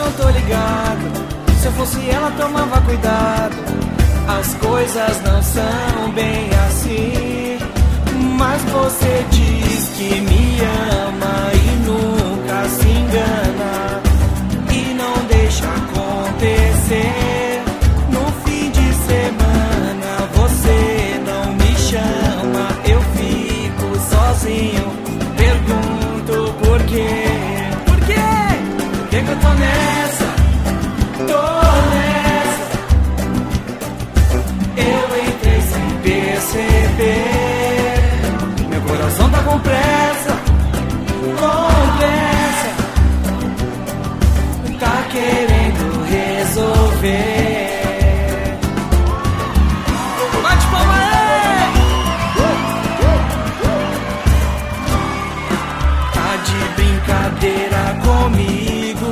não tô ligado. Se eu fosse ela, tomava cuidado. As coisas não são bem assim. Mas você diz que me ama e nunca se engana, e não deixa acontecer. No fim de semana você não me chama, eu fico sozinho. Pergunto por quê? Por quê? Por que eu tô nessa? Tô nessa. Eu entrei sem perceber. Meu coração tá com pressa, tá querendo resolver. Bate palma aí! Tá de brincadeira comigo,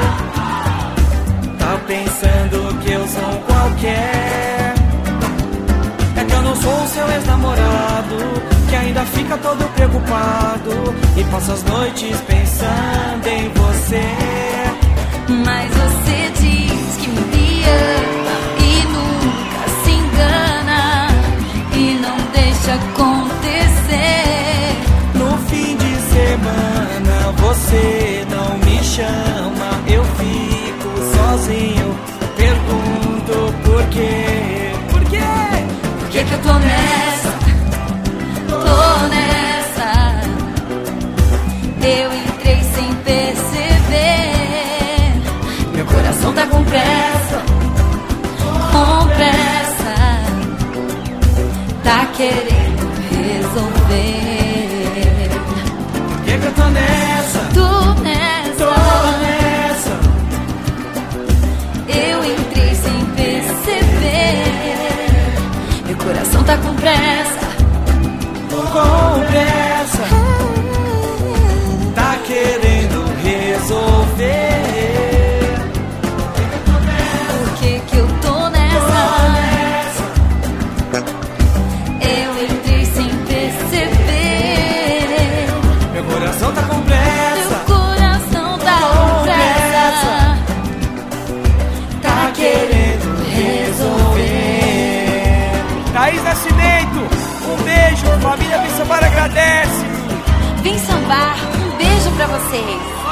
tá pensando que eu sou um qualquer. É que eu não sou o seu ex-namorado, que ainda fica todo preocupado e passa as noites pensando em você. Mas você diz que me ama e nunca se engana, e não deixa acontecer. No fim de semana você não me chama, eu fico sozinho. Pergunto por quê? Por quê? Por que eu tô nessa? Tô nessa. Eu entrei sem perceber. Meu coração tá com pressa, tá querendo resolver. Por que eu tô nessa? Tô nessa. Tô nessa. Eu entrei sem perceber. Meu coração tá com pressa, tá querendo resolver. Por que eu tô nessa? Eu entrei sem perceber. Meu coração tá com pressa, Meu coração tá com pressa, tá querendo resolver. Thaís Nascimento, um beijo, família Vem Sambar agradece. Vem Sambar, um beijo pra vocês.